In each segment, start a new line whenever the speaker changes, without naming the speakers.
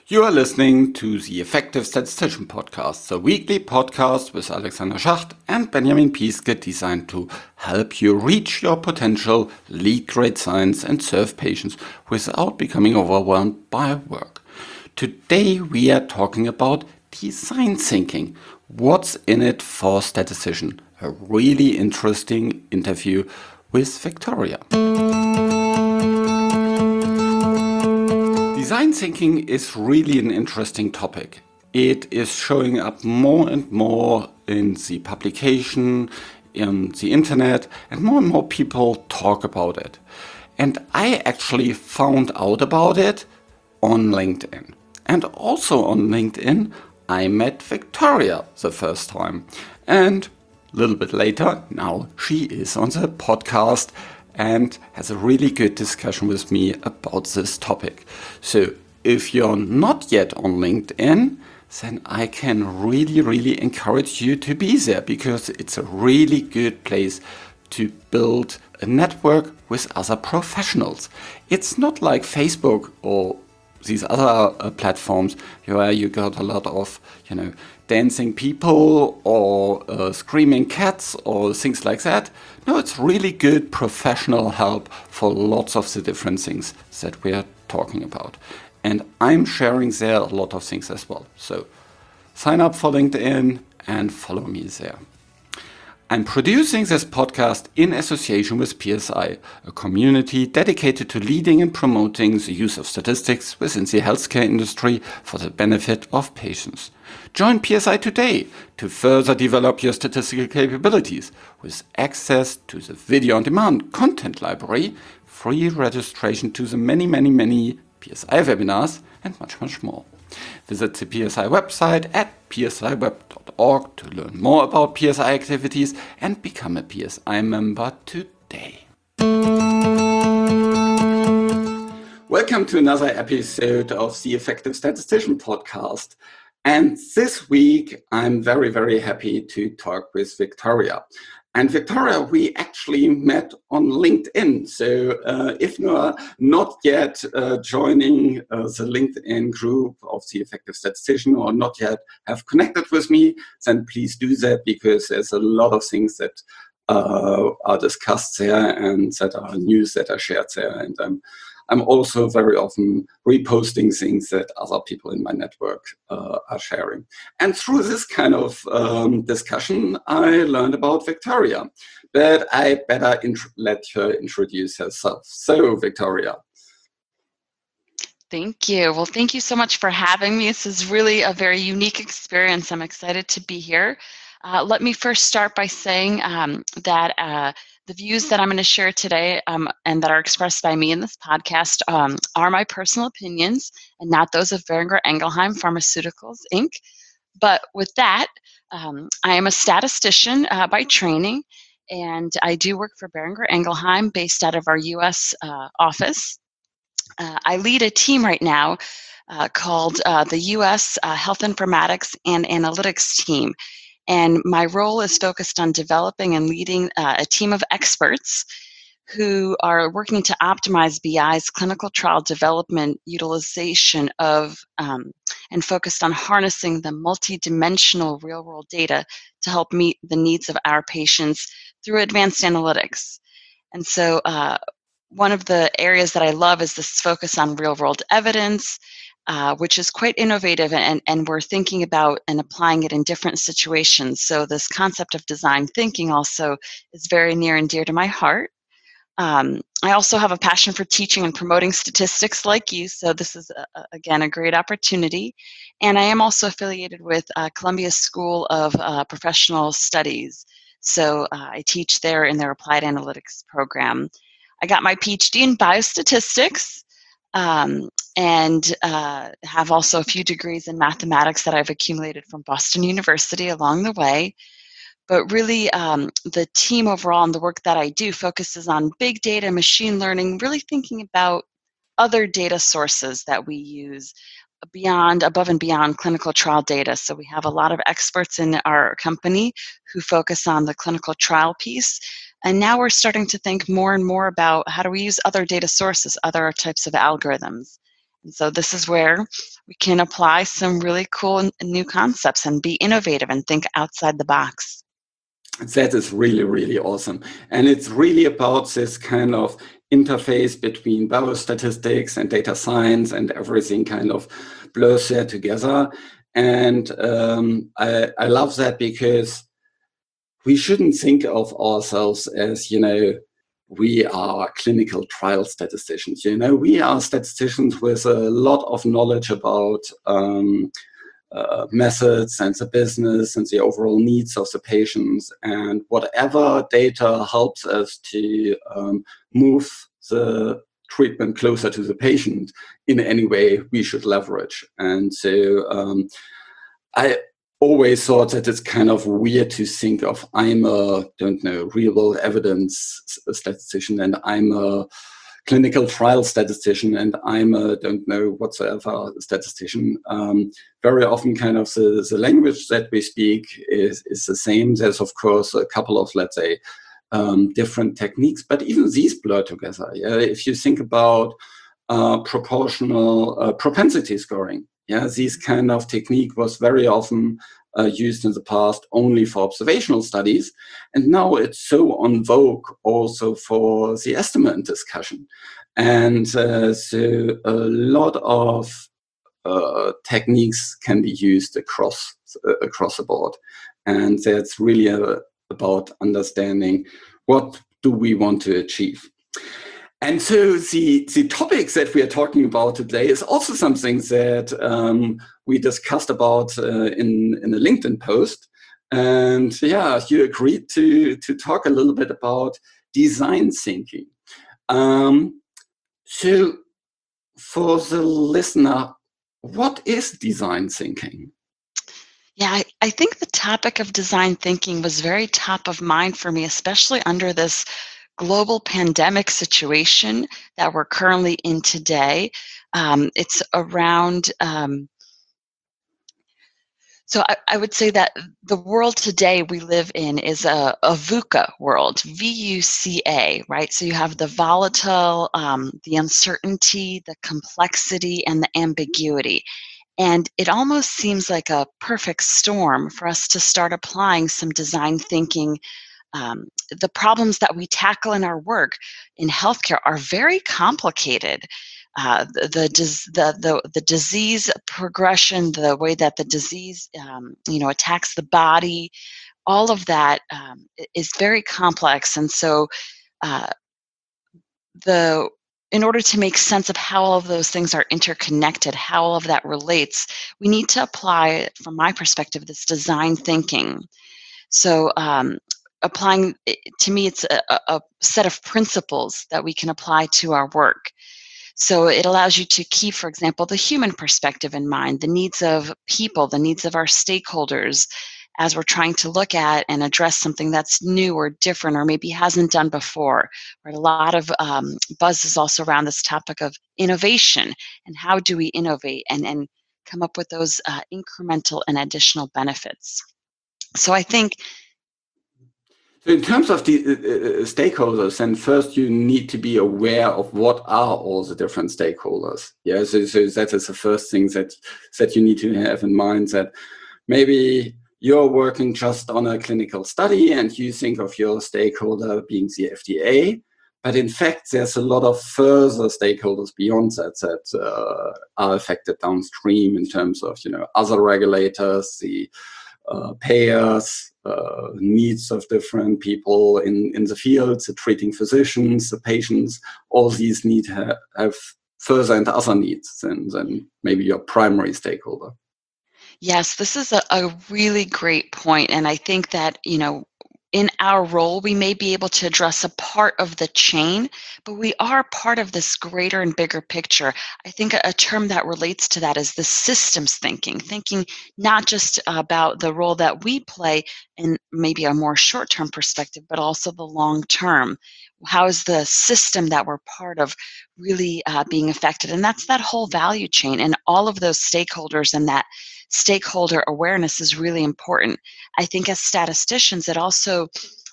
You are listening to the Effective Statistician Podcast, the weekly podcast with Alexander Schacht and Benjamin Pieske designed to help you reach your potential, lead great science, and serve patients without becoming overwhelmed by work. Today we are talking about design thinking. What's in it for statistician? A really interesting interview with Victoria. Design thinking is really an interesting topic. It is showing up more and more in the publication, in the internet, and more people talk about it. And I actually found out about it on LinkedIn. And also on LinkedIn, I met Victoria the first time. And a little bit later, now she is on the podcast and has a really good discussion with me about this topic. So if you're not yet on LinkedIn, then I can really encourage you to be there, because it's a really good place to build a network with other professionals. It's not like Facebook or these other platforms where you got a lot of, dancing people or screaming cats or things like that. No, it's really good professional help for lots of the different things that we are talking about. And I'm sharing there a lot of things as well. So sign up for LinkedIn and follow me there. I'm producing this podcast in association with PSI, a community dedicated to leading and promoting the use of statistics within the healthcare industry for the benefit of patients. Join PSI today to further develop your statistical capabilities with access to the video-on-demand content library, free registration to the many PSI webinars, and much more. Visit the PSI website at psiweb.org to learn more about PSI activities and become a PSI member today. Welcome to another episode of the Effective Statistician Podcast. And this week, I'm very happy to talk with Victoria. And Victoria, we actually met on LinkedIn. So if you are not yet joining the LinkedIn group of the Effective Statistician or not yet have connected with me, then please do that, because there's a lot of things that are discussed there and that are news that are shared there. And I'm also very often reposting things that other people in my network are sharing. And through this kind of discussion, I learned about Victoria. But I better let her introduce herself. So, Victoria.
Thank you. Well, thank you so much for having me. This is really a very unique experience. I'm excited to be here. Let me first start by saying that the views that I'm going to share today and that are expressed by me in this podcast are my personal opinions and not those of Boehringer Ingelheim Pharmaceuticals, Inc. But with that, I am a statistician by training, and I do work for Boehringer Ingelheim based out of our U.S. office. I lead a team right now called the U.S. Health Informatics and Analytics team. And my role is focused on developing and leading a team of experts who are working to optimize BI's clinical trial development utilization of and focused on harnessing the multidimensional real-world data to help meet the needs of our patients through advanced analytics. And so one of the areas that I love is this focus on real-world evidence, which is quite innovative, and we're thinking about and applying it in different situations. So this concept of design thinking also is very near and dear to my heart. I also have a passion for teaching and promoting statistics like you, so this is, again, a great opportunity. And I am also affiliated with Columbia School of Professional Studies, so I teach there in their Applied Analytics program. I got my PhD in biostatistics, and have also a few degrees in mathematics that I've accumulated from Boston University along the way. But really, the team overall and the work that I do focuses on big data, machine learning, really thinking about other data sources that we use above and beyond clinical trial data. So we have a lot of experts in our company who focus on the clinical trial piece. And now we're starting to think more and more about how do we use other data sources, other types of algorithms. And so this is where we can apply some really cool and new concepts and be innovative and think outside the box.
That is really, really awesome. And it's really about this kind of interface between biostatistics and data science, and everything kind of blurs there together. And I love that, because we shouldn't think of ourselves as, we are clinical trial statisticians. We are statisticians with a lot of knowledge about methods and the business and the overall needs of the patients, and whatever data helps us to move the treatment closer to the patient in any way, we should leverage. And so I always thought that it's kind of weird to think of, I'm a, don't know, real world evidence statistician, and I'm a clinical trial statistician, and I'm a don't know whatsoever statistician. Very often kind of the language that we speak is the same. There's of course a couple of, let's say, different techniques, but even these blur together. Yeah? If you think about proportional propensity scoring, yeah, this kind of technique was very often used in the past only for observational studies, and now it's so on vogue also for the estimate discussion. And so a lot of techniques can be used across the board, and that's really about understanding what do we want to achieve. And so the topics that we are talking about today is also something that we discussed about in a LinkedIn post. And yeah, you agreed to talk a little bit about design thinking. So for the listener, what is design thinking?
Yeah, I think the topic of design thinking was very top of mind for me, especially under this global pandemic situation that we're currently in today. It's around, so I would say that the world today we live in is a VUCA world, VUCA, right? So you have the volatile, the uncertainty, the complexity, and the ambiguity. And it almost seems like a perfect storm for us to start applying some design thinking. The problems that we tackle in our work in healthcare are very complicated. The disease progression, the way that the disease attacks the body, all of that is very complex. And so the in order to make sense of how all of those things are interconnected, how all of that relates, we need to apply, from my perspective, this design thinking. So applying, to me, it's a set of principles that we can apply to our work. So it allows you to keep, for example, the human perspective in mind, the needs of people, the needs of our stakeholders, as we're trying to look at and address something that's new or different or maybe hasn't done before. Right? A lot of buzz is also around this topic of innovation and how do we innovate and come up with those incremental and additional benefits. So I think.
So in terms of the stakeholders, then first you need to be aware of what are all the different stakeholders. Yeah, so that is the first thing that you need to have in mind, that maybe you're working just on a clinical study and you think of your stakeholder being the FDA, but in fact there's a lot of further stakeholders beyond that are affected downstream in terms of other regulators, the payers, needs of different people in the field, the treating physicians, the patients. All these need to have further and other needs than maybe your primary stakeholder.
Yes, this is a really great point. And I think that, in our role, we may be able to address a part of the chain, but we are part of this greater and bigger picture. I think a term that relates to that is the systems thinking not just about the role that we play in maybe a more short-term perspective, but also the long-term. How is the system that we're part of really being affected? And that's that whole value chain, and all of those stakeholders, and that stakeholder awareness is really important. I think as statisticians, it also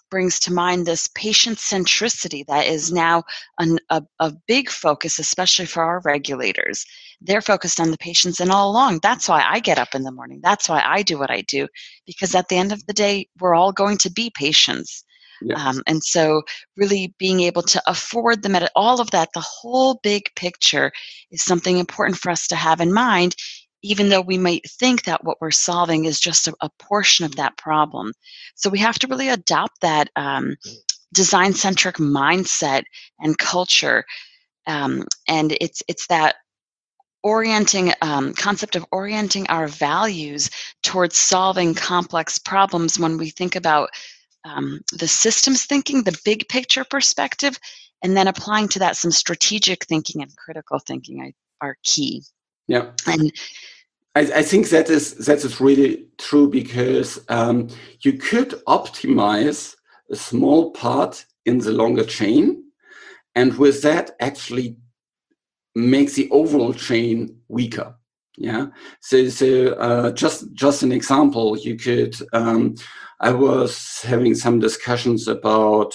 brings to mind this patient centricity that is now a big focus, especially for our regulators. They're focused on the patients, and all along, that's why I get up in the morning. That's why I do what I do, because at the end of the day, we're all going to be patients.
Yeah.
And so really being able to afford them at all of that, the whole big picture is something important for us to have in mind, even though we might think that what we're solving is just a portion of that problem. So we have to really adopt that design-centric mindset and culture. And it's that orienting concept of orienting our values towards solving complex problems when we think about the systems thinking, the big picture perspective, and then applying to that some strategic thinking and critical thinking are key.
Yeah.
And
I think that is really true, because you could optimize a small part in the longer chain, and with that actually make the overall chain weaker. Yeah. So just an example, you could. I was having some discussions about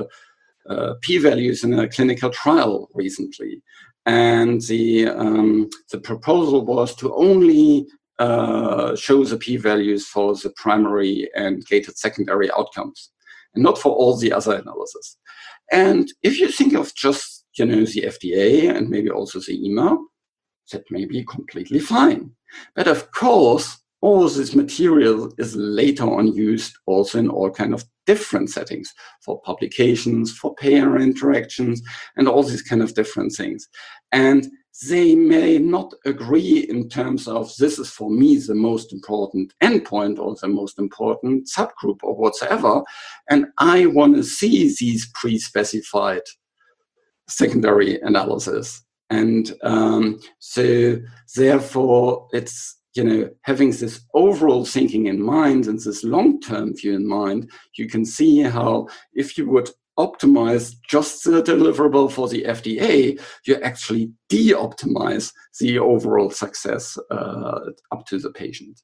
p-values in a clinical trial recently, and the proposal was to only show the p-values for the primary and gated secondary outcomes, and not for all the other analysis. And if you think of just the FDA and maybe also the EMA, that may be completely fine. But of course, all this material is later on used also in all kind of different settings, for publications, for payer interactions, and all these kind of different things. And they may not agree in terms of, this is for me the most important endpoint or the most important subgroup or whatsoever, and I want to see these pre-specified secondary analysis. And so therefore it's, having this overall thinking in mind and this long-term view in mind, you can see how if you would optimize just the deliverable for the FDA, you actually de-optimize the overall success up to the patient.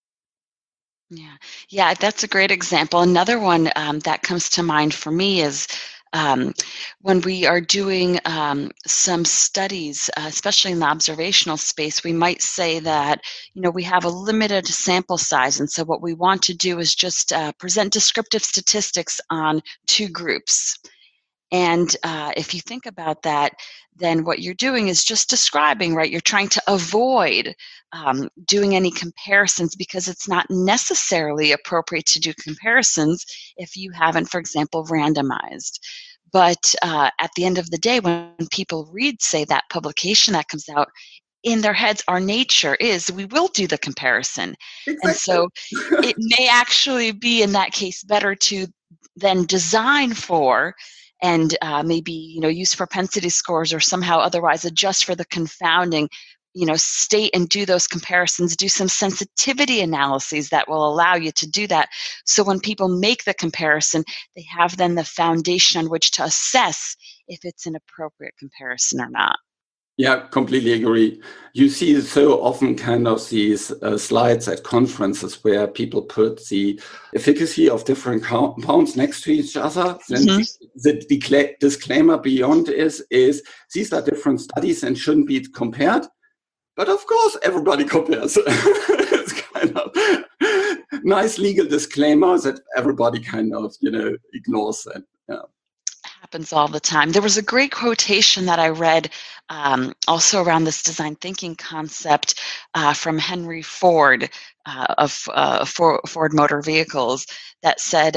Yeah, that's a great example. Another one that comes to mind for me is when we are doing some studies, especially in the observational space, we might say that we have a limited sample size, and so what we want to do is just present descriptive statistics on two groups. And if you think about that, then what you're doing is just describing, right? You're trying to avoid doing any comparisons, because it's not necessarily appropriate to do comparisons if you haven't, for example, randomized. But at the end of the day, when people read, say, that publication that comes out, in their heads, our nature is we will do the comparison. And
Exactly.
so it may actually be, in that case, better to then design for and maybe use propensity scores or somehow otherwise adjust for the confounding state and do those comparisons, do some sensitivity analyses that will allow you to do that. So when people make the comparison, they have then the foundation on which to assess if it's an appropriate comparison or not.
Yeah, completely agree. You see so often kind of these slides at conferences where people put the efficacy of different compounds next to each other. Then the disclaimer beyond is these are different studies and shouldn't be compared. But of course, everybody compares. It's kind of nice legal disclaimer that everybody kind of ignores that. Yeah.
Happens all the time. There was a great quotation that I read also around this design thinking concept from Henry Ford of Ford Motor Vehicles that said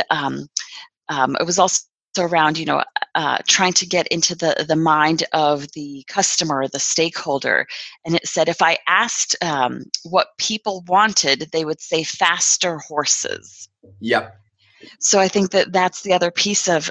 it was also around trying to get into the mind of the customer, the stakeholder, and it said if I asked what people wanted, they would say faster horses.
Yep.
So I think that that's the other piece of,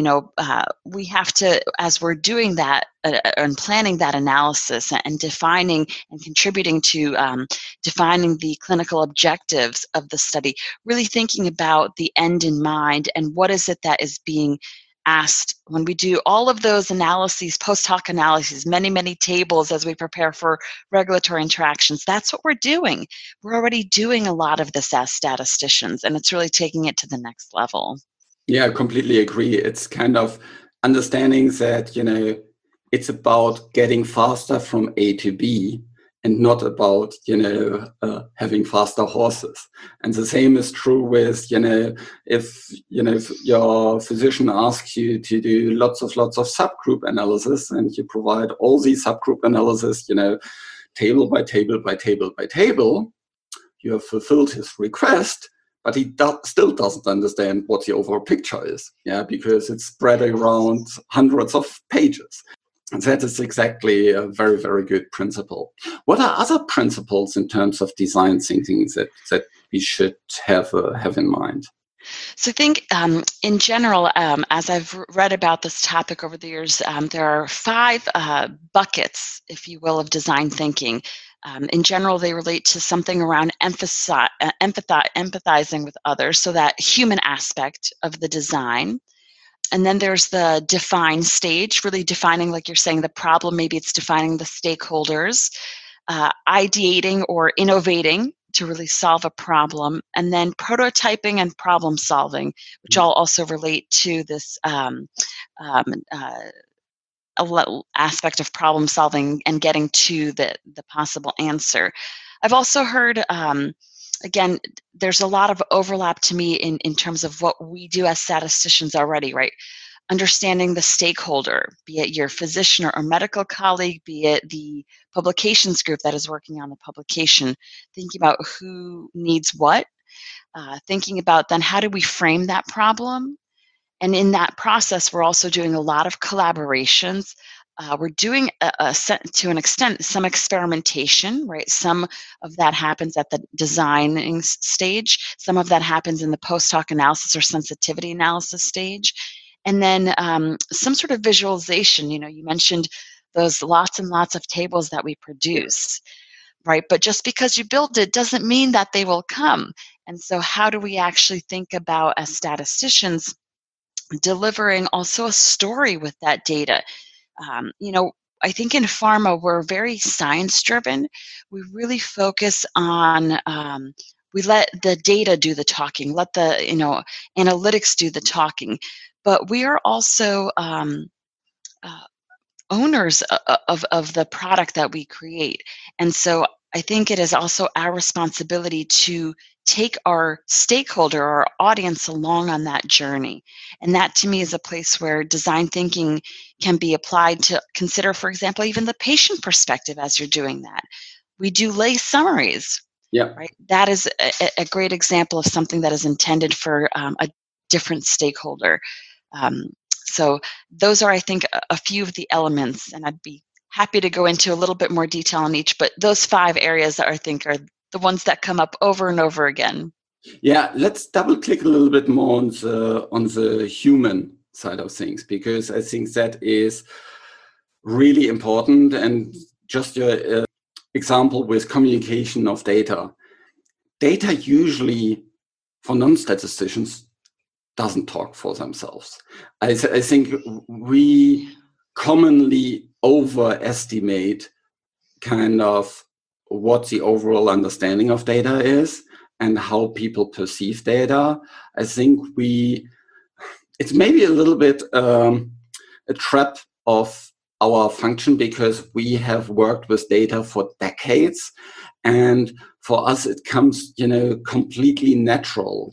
we have to, as we're doing that and planning that analysis and defining and contributing to defining the clinical objectives of the study, really thinking about the end in mind and what is it that is being asked when we do all of those analyses, post hoc analyses, many tables as we prepare for regulatory interactions. That's what we're doing. We're already doing a lot of this as statisticians, and it's really taking it to the next level.
Yeah, I completely agree. It's kind of understanding that, it's about getting faster from A to B and not about, having faster horses. And the same is true with, if your physician asks you to do lots of subgroup analysis and you provide all these subgroup analysis, table by table by table by table, you have fulfilled his request, but he still doesn't understand what the overall picture is, because it's spread around hundreds of pages. And that is exactly a very, very good principle. What are other principles in terms of design thinking that we should have in mind?
So I think in general, as I've read about this topic over the years, there are five buckets, if you will, of design thinking. In general, they relate to something around empathizing with others, so that human aspect of the design. And then there's the define stage, really defining, like you're saying, the problem. Maybe it's defining the stakeholders, ideating or innovating to really solve a problem, and then prototyping and problem solving, which all also relate to this um, uh, aspect of problem solving and getting to the possible answer. I've also heard, again, there's a lot of overlap to me in terms of what we do as statisticians already, right? Understanding the stakeholder, be it your physician or medical colleague, be it the publications group that is working on the publication, thinking about who needs what, thinking about then how do we frame that problem. And in that process, we're also doing a lot of collaborations. We're doing, to an extent, some experimentation, right? Some of that happens at the designing stage. Some of that happens in the post-hoc analysis or sensitivity analysis stage. And then some sort of visualization. You mentioned those lots and lots of tables that we produce, right? But just because you build it doesn't mean that they will come. And so how do we actually think about, as statisticians, delivering also a story with that data? Um, you know, I think in pharma, we're very science driven. We really focus on, we let the data do the talking, let the, analytics do the talking. But we are also uh, owners of the product that we create. And so I think it is also our responsibility to take our stakeholder, our audience, along on that journey. And that to me is a place where design thinking can be applied to consider, for example, even the patient perspective as you're doing that. We do lay summaries,
Yeah.
right? That is a great example of something that is intended for a different stakeholder. Um, so those are, I think, a few of the elements, and I'd be happy to go into a little bit more detail on each, but those five areas that I think are the ones that come up over and over again.
Yeah, let's double click a little bit more on the human side of things, because I think that is really important. And just your example with communication of data. Data usually, for non-statisticians, doesn't talk for themselves. I think we commonly overestimate kind of what the overall understanding of data is and how people perceive data. I think it's maybe a little bit a trap of our function, because we have worked with data for decades, and for us it comes completely natural.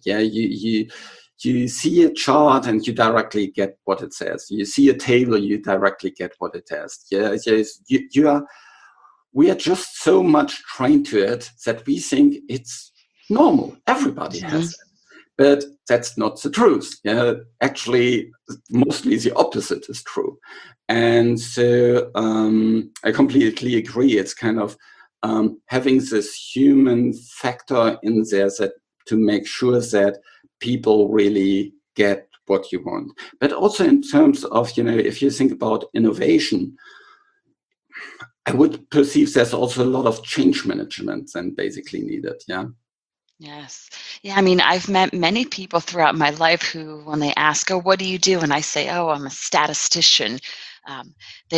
You see a chart and you directly get what it says. You see a table, you directly get what it says. We are just so much trained to it that we think it's normal. Everybody has it. But that's not the truth. Actually, mostly the opposite is true. And so I completely agree. It's kind of having this human factor in there to make sure that people really get what you want. But also in terms of, if you think about innovation, I would perceive there's also a lot of change management then basically needed. Yeah.
Yes. Yeah, I mean, I've met many people throughout my life who, when they ask, "Oh, what do you do?" and I say, "Oh, I'm a statistician," Um,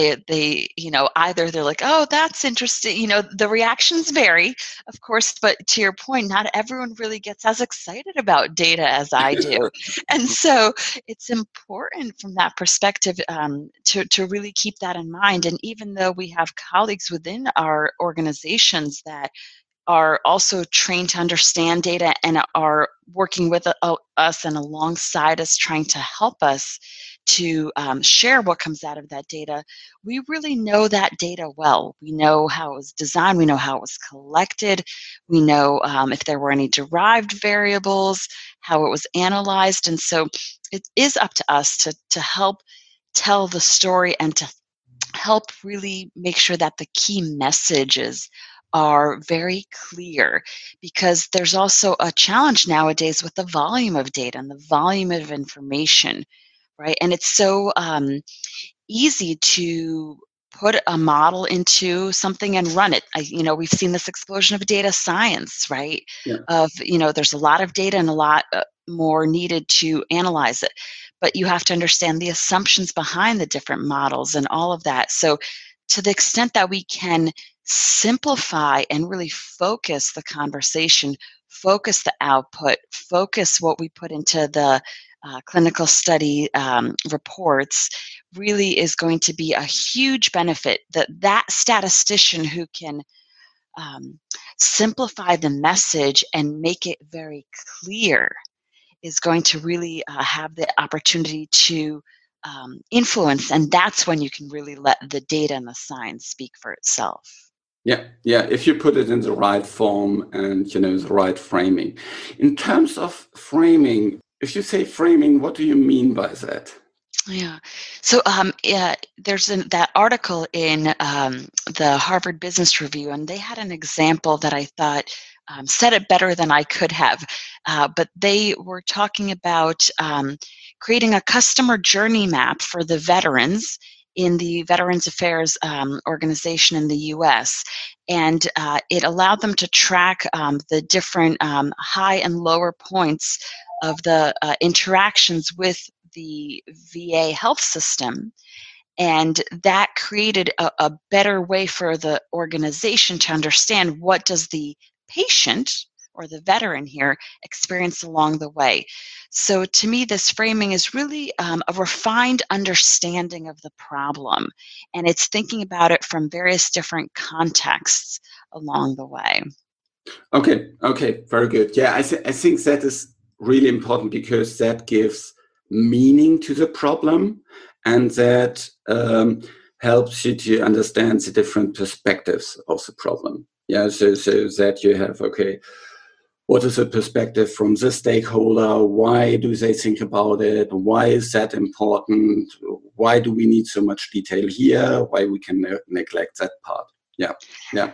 either they're like, oh, that's interesting. The reactions vary, of course, but to your point, not everyone really gets as excited about data as I do. And so it's important from that perspective to really keep that in mind. And even though we have colleagues within our organizations that are also trained to understand data and are working with us and alongside us, trying to help us to share what comes out of that data, we really know that data well. We know how it was designed, we know how it was collected, we know if there were any derived variables, how it was analyzed. And so it is up to us to help tell the story and to help really make sure that the key messages are very clear, because there's also a challenge nowadays with the volume of data and the volume of information, right? And it's so easy to put a model into something and run it. We've seen this explosion of data science, right?
Yeah.
There's a lot of data and a lot more needed to analyze it. But you have to understand the assumptions behind the different models and all of that. So, to the extent that we can simplify and really focus the conversation, focus the output, focus what we put into the clinical study reports, really is going to be a huge benefit. That statistician who can um, simplify the message and make it very clear is going to really have the opportunity to influence, and that's when you can really let the data and the science speak for itself.
Yeah, yeah. If you put it in the right form and the right framing. In terms of framing, if you say framing, what do you mean by that?
Yeah. So there's that article in the Harvard Business Review, and they had an example that I thought said it better than I could have. But they were talking about creating a customer journey map for the veterans in the Veterans Affairs organization in the US. And it allowed them to track the different high and lower points of the interactions with the VA health system. And that created a better way for the organization to understand what does the patient or the veteran here experience along the way. So to me, this framing is really a refined understanding of the problem. And it's thinking about it from various different contexts along the way.
Okay, okay, very good. Yeah, I think that is really important because that gives meaning to the problem, and that helps you to understand the different perspectives of the problem. Yeah, so that you have, okay, what is the perspective from this stakeholder? Why do they think about it? Why is that important? Why do we need so much detail here? Why we can neglect that part? Yeah, yeah.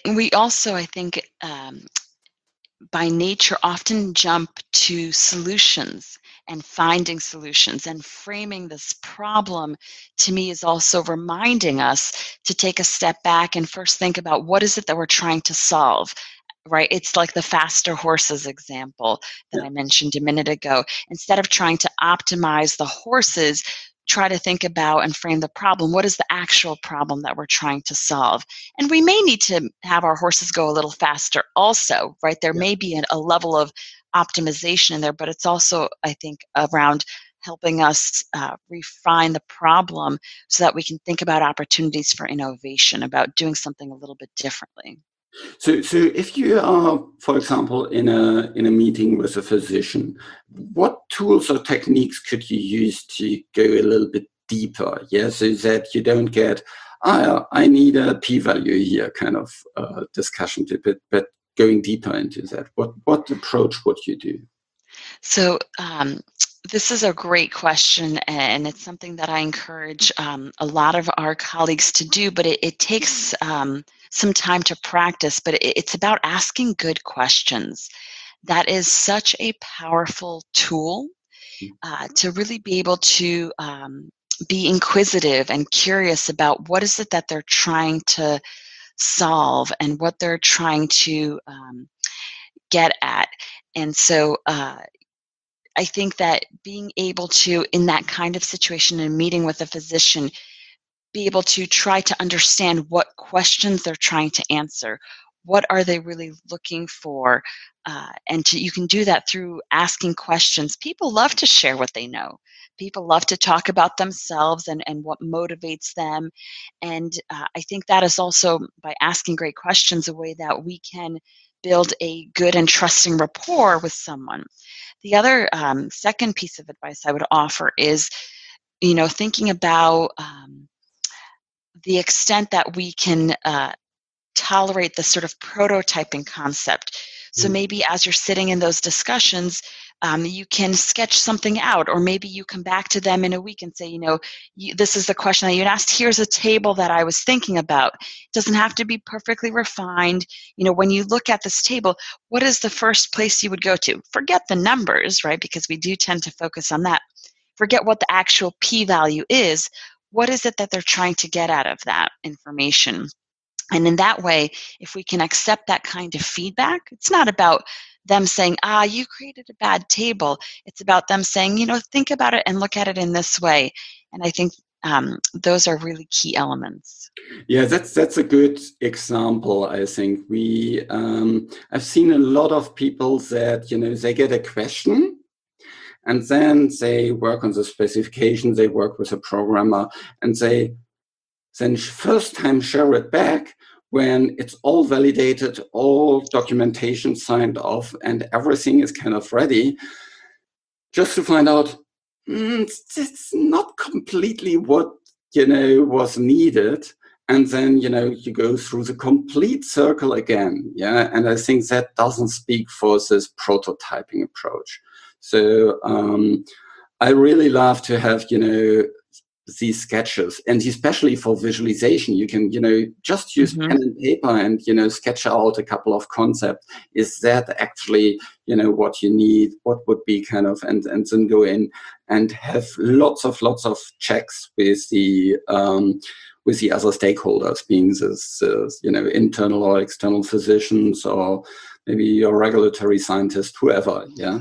I think by nature often jump to solutions and finding solutions, and framing this problem to me is also reminding us to take a step back and first think about what is it that we're trying to solve, right? It's like the faster horses example that
Yeah.
I mentioned a minute ago. Instead of trying to optimize the horses, try to think about and frame the problem. What is the actual problem that we're trying to solve? And we may need to have our horses go a little faster also, right? There
Yeah.
may be a level of optimization in there, but it's also, I think, around helping us refine the problem so that we can think about opportunities for innovation, about doing something a little bit differently.
So if you are, for example, in a meeting with a physician, what tools or techniques could you use to go a little bit deeper? Yeah, so that you don't get, I need a p-value here kind of discussion, but going deeper into that. What approach would you do?
So, this is a great question, and it's something that I encourage a lot of our colleagues to do, but it takes some time to practice. But it's about asking good questions. That is such a powerful tool to really be able to be inquisitive and curious about what is it that they're trying to solve and what they're trying to get at. And so, I think that being able to, in that kind of situation, and meeting with a physician, be able to try to understand what questions they're trying to answer. What are they really looking for? You can do that through asking questions. People love to share what they know. People love to talk about themselves and what motivates them. And I think that is also, by asking great questions, a way that we can build a good and trusting rapport with someone. The other second piece of advice I would offer is, thinking about the extent that we can tolerate the sort of prototyping concept. So
Mm.
maybe as you're sitting in those discussions, you can sketch something out, or maybe you come back to them in a week and say, this is the question that you'd asked. Here's a table that I was thinking about. It doesn't have to be perfectly refined. When you look at this table, what is the first place you would go to? Forget the numbers, right? Because we do tend to focus on that. Forget what the actual p-value is. What is it that they're trying to get out of that information? And in that way, if we can accept that kind of feedback, it's not about them saying, you created a bad table. It's about them saying, think about it and look at it in this way. And I think those are really key elements.
Yeah, that's a good example. I think I've seen a lot of people that they get a question, and then they work on the specification. They work with a programmer, and they then first time share it back when it's all validated, all documentation signed off, and everything is kind of ready, just to find out it's not completely what was needed. And then you go through the complete circle again. Yeah, and I think that doesn't speak for this prototyping approach. So I really love to have these sketches, and especially for visualization, you can just use pen and paper and sketch out a couple of concepts. Is that actually what you need, what would be kind of, and then go in and have lots of checks with the other stakeholders, being this internal or external physicians, or maybe your regulatory scientist, whoever. Yeah.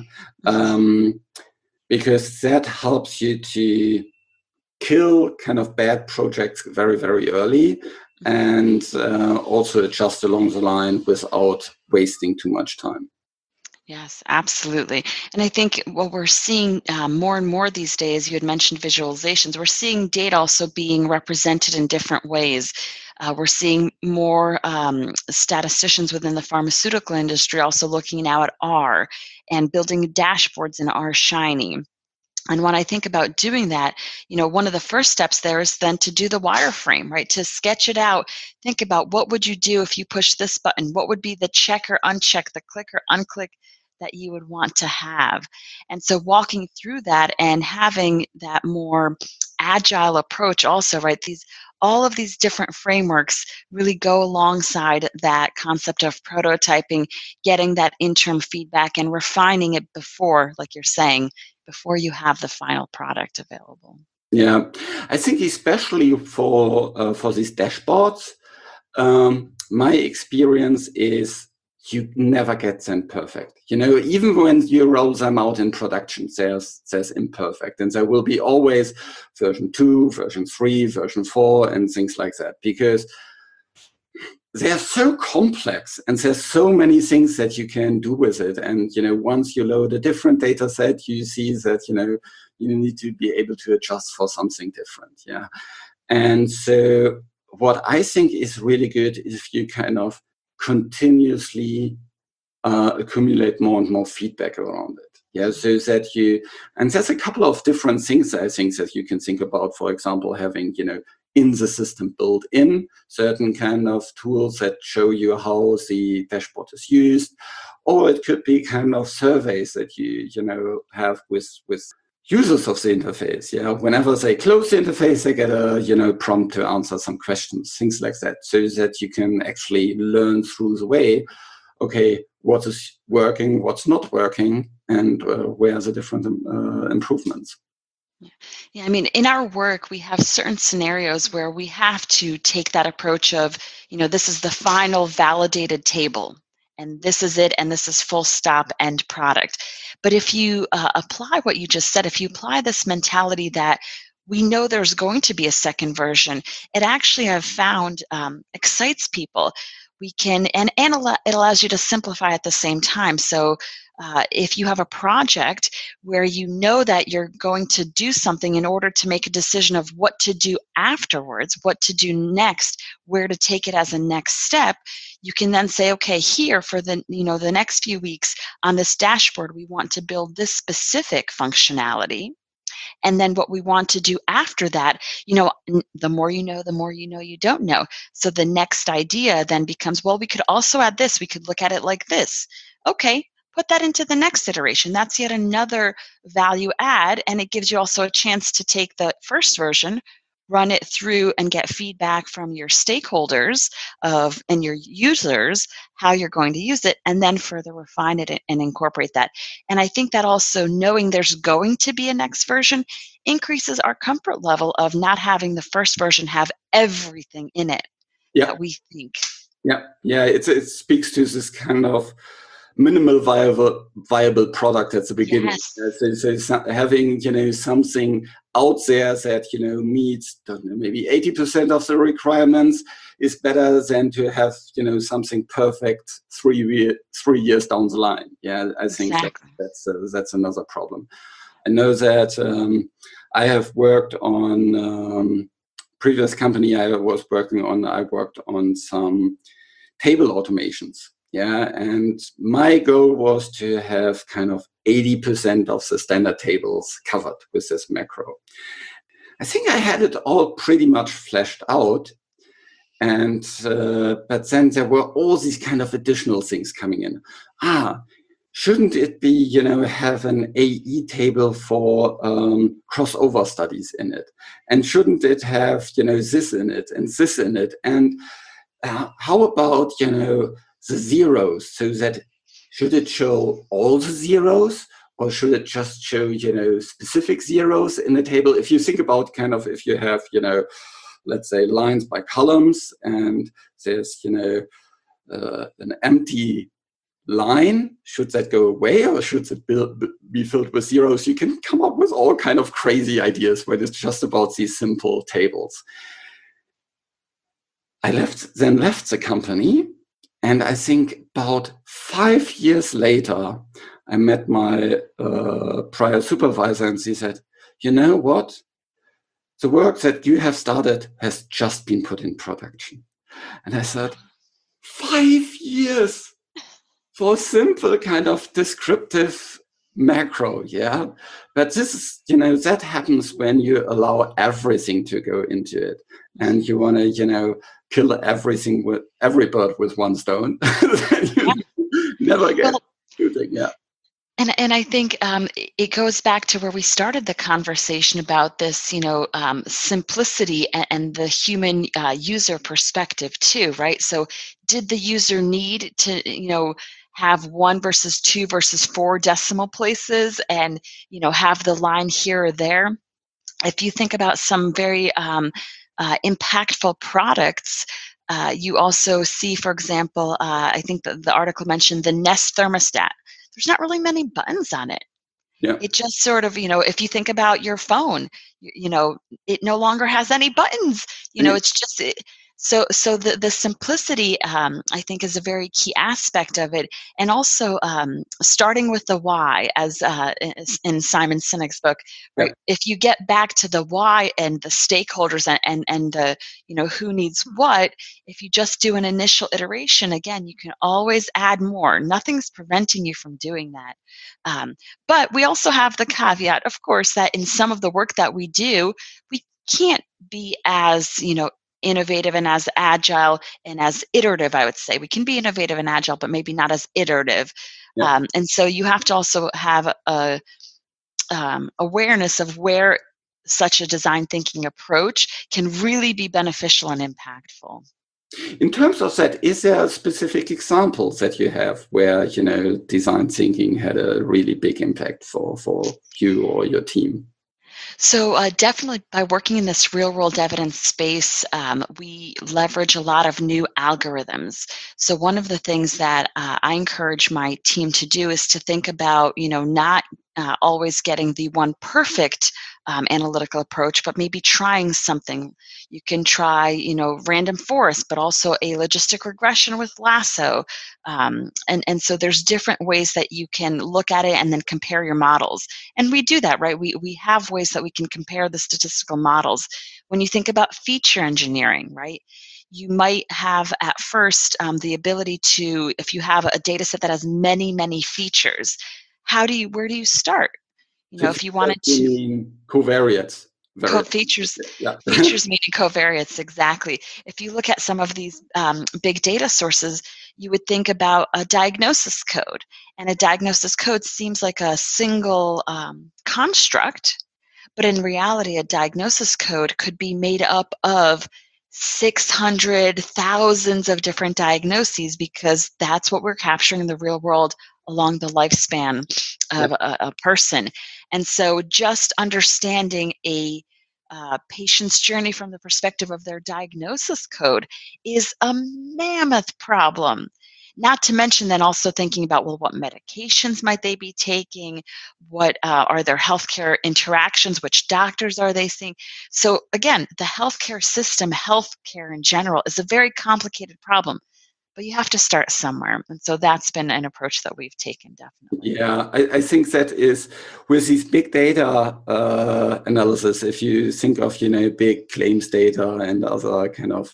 Because that helps you to kill kind of bad projects very, very early, and also adjust along the line without wasting too much time.
Yes, absolutely. And I think what we're seeing more and more these days, you had mentioned visualizations, we're seeing data also being represented in different ways. We're seeing more statisticians within the pharmaceutical industry also looking now at R and building dashboards in R Shiny. And when I think about doing that, one of the first steps there is then to do the wireframe, right? To sketch it out. Think about, what would you do if you push this button? What would be the check or uncheck, the click or unclick that you would want to have? And so walking through that and having that more agile approach also, right? All of these different frameworks really go alongside that concept of prototyping, getting that interim feedback and refining it before, like you're saying, before you have the final product available.
Yeah, I think especially for these dashboards, my experience is you never get them perfect. Even when you roll them out in production, there's imperfect, and there will be always version 2, version 3, version 4, and things like that, because they're so complex and there's so many things that you can do with it. And once you load a different data set, you see that you need to be able to adjust for something different. Yeah. And so what I think is really good is if you kind of continuously accumulate more and more feedback around it. Yeah, so that and there's a couple of different things I think that you can think about. For example, having in the system built in certain kind of tools that show you how the dashboard is used, or it could be kind of surveys that you have with users of the interface. Yeah, whenever they close the interface, they get a prompt to answer some questions, things like that, so that you can actually learn through the way. Okay, what is working, what's not working, and where are the different improvements.
Yeah, I mean, in our work, we have certain scenarios where we have to take that approach of, this is the final validated table, and this is it, and this is full stop end product. But if you apply what you just said, if you apply this mentality that we know there's going to be a second version. It actually, I've found, excites people. We can, it allows you to simplify at the same time. So if you have a project where you know that you're going to do something, in order to make a decision of what to do afterwards, what to do next, where to take it as a next step, you can then say, okay, here for the, the next few weeks on this dashboard, we want to build this specific functionality. And then what we want to do after that, the more you know, the more you don't know. So the next idea then becomes, well, we could also add this. We could look at it like this. Okay, put that into the next iteration. That's yet another value add. And it gives you also a chance to take the first version, run it through, and get feedback from your stakeholders and your users, how you're going to use it, and then further refine it and incorporate that. And I think that also knowing there's going to be a next version increases our comfort level of not having the first version have everything in it
Yeah.
that we think.
Yeah. It speaks to this kind of minimal viable product at the beginning.
Yes.
So having something out there that meets, don't know, maybe 80% of the requirements is better than to have something perfect 3 years down the line. Yeah, I think
Exactly.
that's another problem. I know that I have worked on previous company I worked on some table automations. Yeah, and my goal was to have kind of 80% of the standard tables covered with this macro. I think I had it all pretty much fleshed out, and but then there were all these kind of additional things coming in. Shouldn't it be, have an AE table for crossover studies in it? And shouldn't it have, this in it and this in it? And how about, the zeros? So that should it show all the zeros, or should it just show, specific zeros in the table? If you think about kind of, if you have, let's say lines by columns, and there's, an empty line, should that go away, or should it be filled with zeros? You can come up with all kind of crazy ideas when it's just about these simple tables. I left the company, and I think about 5 years later, I met my prior supervisor, and she said, "You know what? The work that you have started has just been put in production." And I said, 5 years for a simple kind of descriptive macro, yeah? But this is, that happens when you allow everything to go into it, and you want to, kill every bird with one stone. Then you never get shooting, yeah.
And I think it goes back to where we started the conversation about this, simplicity and the human user perspective too, right? So did the user need to, have 1 versus 2 versus 4 decimal places and, have the line here or there? If you think about some very impactful products, you also see, for example, I think the article mentioned the Nest thermostat. There's not really many buttons on it.
Yeah.
It just sort of, if you think about your phone, it no longer has any buttons. It's just so the simplicity, I think, is a very key aspect of it, and also starting with the why, as in Simon Sinek's book, right?
Yeah.
If you get back to the why and the stakeholders and the who needs what, if you just do an initial iteration, again, you can always add more. Nothing's preventing you from doing that. But we also have the caveat, of course, that in some of the work that we do, we can't be as, innovative and as agile and as iterative, I would say. We can be innovative and agile, but maybe not as iterative.
Yeah.
And so you have to also have a awareness of where such a design thinking approach can really be beneficial and impactful.
In terms of that, is there specific examples that you have where, design thinking had a really big impact for you or your team?
So definitely by working in this real world evidence space, we leverage a lot of new algorithms. So one of the things that I encourage my team to do is to think about, not always getting the one perfect analytical approach, but maybe trying something. You can try, random forest, but also a logistic regression with lasso. And so there's different ways that you can look at it and then compare your models. And we do that, right? We have ways that we can compare the statistical models. When you think about feature engineering, right? You might have at first the ability to, if you have a data set that has many, many features, where do you start? If you wanted
You
to
mean covariates.
features,
Yeah.
features meaning covariates, exactly. If you look at some of these big data sources, you would think about a diagnosis code, and a diagnosis code seems like a single construct, but in reality, a diagnosis code could be made up of 600 thousands of different diagnoses, because that's what we're capturing in the real world along the lifespan
Yeah.
of a person. And so just understanding a patient's journey from the perspective of their diagnosis code is a mammoth problem. Not to mention then also thinking about, well, what medications might they be taking? What are their healthcare interactions? Which doctors are they seeing? So again, the healthcare system, healthcare in general, is a very complicated problem, but you have to start somewhere. And so that's been an approach that we've taken, definitely.
Yeah, I think that is with these big data analysis. If you think of big claims data and other kind of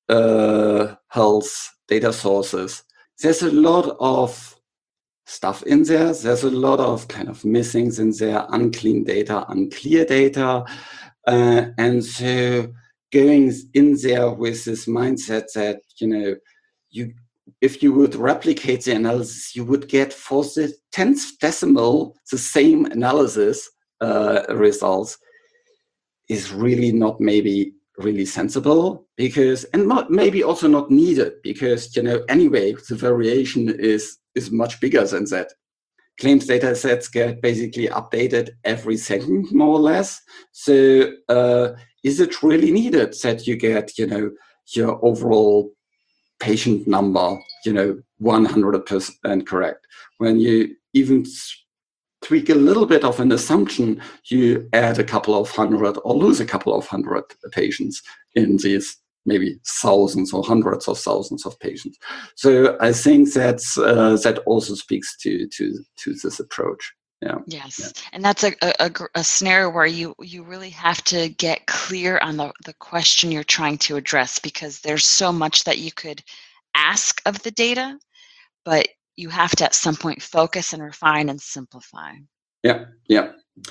health data sources, there's a lot of stuff in there. There's a lot of kind of missings in there, unclean data, unclear data, and so going in there with this mindset that you if you would replicate the analysis, you would get for the 10th decimal the same analysis results, is really not maybe really sensible, because and maybe also not needed, because anyway the variation is much bigger than that. Claims data sets get basically updated every second, more or less. So is it really needed that you get your overall patient number 100% correct? When you even tweak a little bit of an assumption, you add a couple of hundred or lose a couple of hundred patients in these maybe thousands or hundreds of thousands of patients. So I think that also speaks to this approach. Yeah.
Yes, and that's a scenario where you really have to get clear on the question you're trying to address, because there's so much that you could ask of the data, but you have to at some point focus and refine and simplify.
Yeah. Yeah.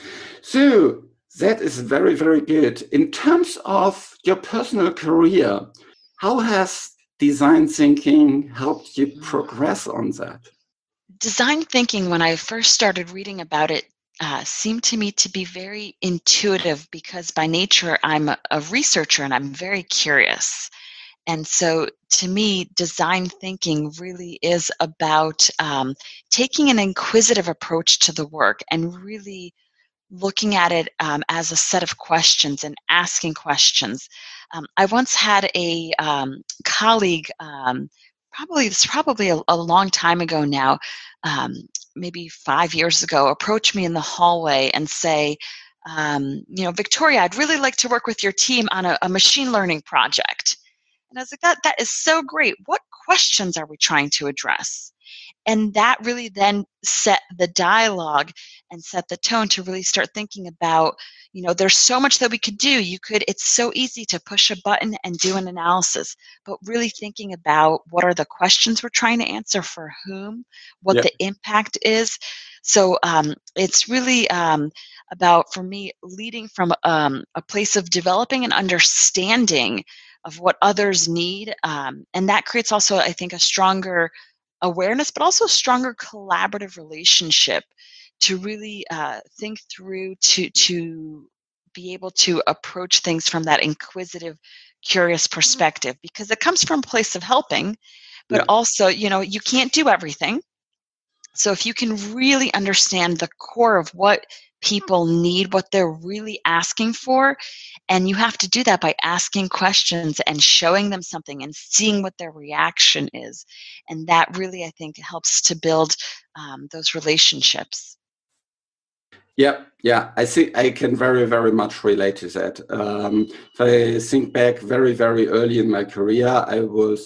So that is very, very good. In terms of your personal career, how has design thinking helped you progress on that?
Design thinking, when I first started reading about it, seemed to me to be very intuitive, because by nature I'm a researcher and I'm very curious. And so to me, design thinking really is about taking an inquisitive approach to the work and really looking at it as a set of questions and asking questions. I once had a colleague, probably a long time ago now, um, maybe 5 years ago, approach me in the hallway and say, Victoria, I'd really like to work with your team on a machine learning project. And I was like, that is so great. What questions are we trying to address? And that really then set the dialogue and set the tone to really start thinking about, there's so much that we could do. It's so easy to push a button and do an analysis, but really thinking about what are the questions we're trying to answer, for whom, what
Yeah.
the impact is. So it's really about, for me, leading from a place of developing an understanding of what others need. And that creates also, I think, a stronger awareness, but also a stronger collaborative relationship to really think through, to be able to approach things from that inquisitive, curious perspective, because it comes from a place of helping, but
Yeah.
also, you can't do everything. So if you can really understand the core of what people need, what they're really asking for, and you have to do that by asking questions and showing them something and seeing what their reaction is. And that really, I think, helps to build those relationships.
Yeah. I think I can very, very much relate to that. If I think back very, very early in my career, I was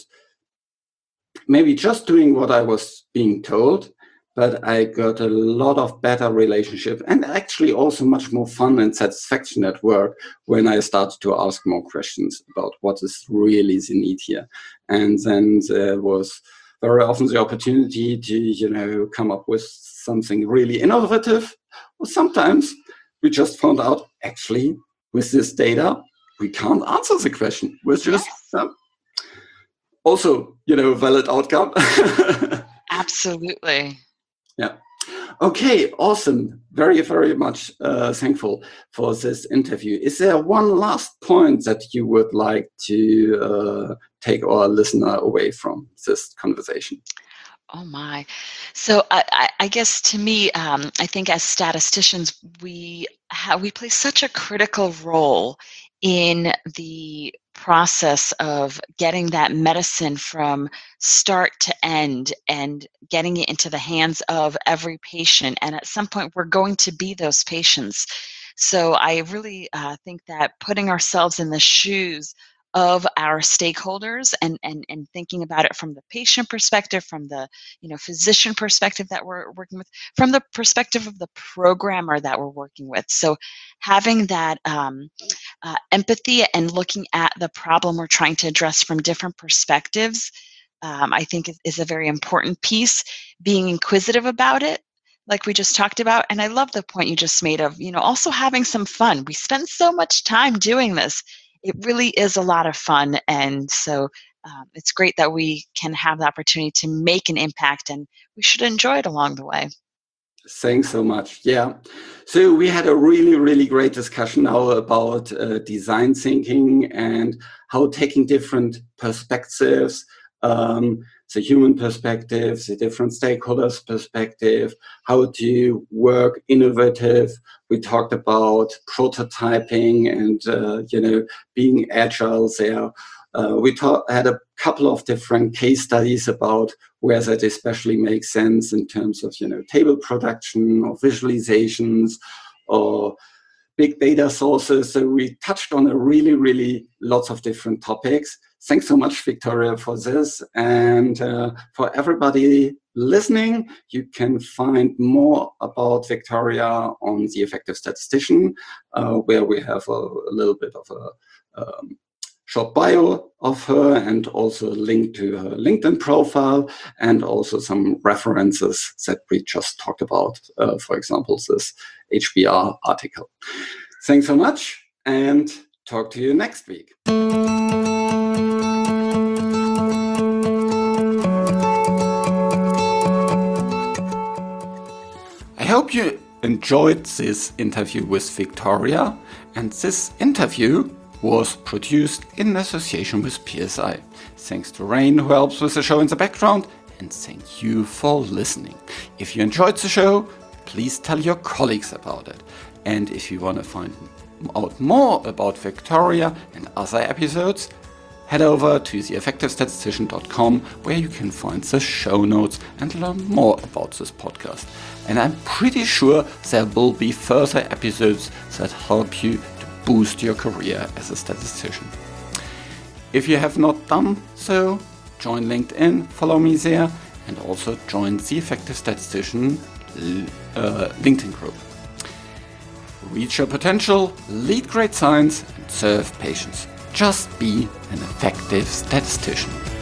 maybe just doing what I was being told, but I got a lot of better relationship and actually also much more fun and satisfaction at work when I started to ask more questions about what is really the need here. And then there was very often the opportunity to, come up with something really innovative. Or sometimes we just found out, actually, with this data, we can't answer the question. With just also, valid outcome.
Absolutely.
Yeah. Okay, awesome. Very, very much thankful for this interview. Is there one last point that you would like to take our listener away from this conversation?
Oh my. So I guess to me, I think as statisticians, we play such a critical role in the process of getting that medicine from start to end and getting it into the hands of every patient. And at some point, we're going to be those patients. So I really think that putting ourselves in the shoes of our stakeholders and thinking about it from the patient perspective, from the physician perspective that we're working with, from the perspective of the programmer that we're working with. So having that empathy and looking at the problem we're trying to address from different perspectives, I think is a very important piece. Being inquisitive about it, like we just talked about. And I love the point you just made of, also having some fun. We spend so much time doing this. It really is a lot of fun. And so it's great that we can have the opportunity to make an impact, and we should enjoy it along the way.
Thanks so much. Yeah. So we had a really, really great discussion now about design thinking and how taking different perspectives, the human perspective, the different stakeholders' perspective, how to work innovative. We talked about prototyping and, being agile there. We had a couple of different case studies about where that especially makes sense in terms of, table production or visualizations or big data sources. So we touched on a really, really lots of different topics. Thanks so much, Victoria, for this. And for everybody listening, you can find more about Victoria on The Effective Statistician, where we have a little bit of a short bio of her and also a link to her LinkedIn profile and also some references that we just talked about, for example, this HBR article. Thanks so much and talk to you next week. I hope you enjoyed this interview with Victoria, and this interview was produced in association with PSI. Thanks to Rain, who helps with the show in the background, and thank you for listening. If you enjoyed the show, please tell your colleagues about it. And if you want to find out more about Victoria and other episodes, head over to theeffectivestatistician.com, where you can find the show notes and learn more about this podcast. And I'm pretty sure there will be further episodes that help you to boost your career as a statistician. If you have not done so, join LinkedIn, follow me there, and also join the Effective Statistician LinkedIn group. Reach your potential, lead great science, and serve patients. Just be an effective statistician.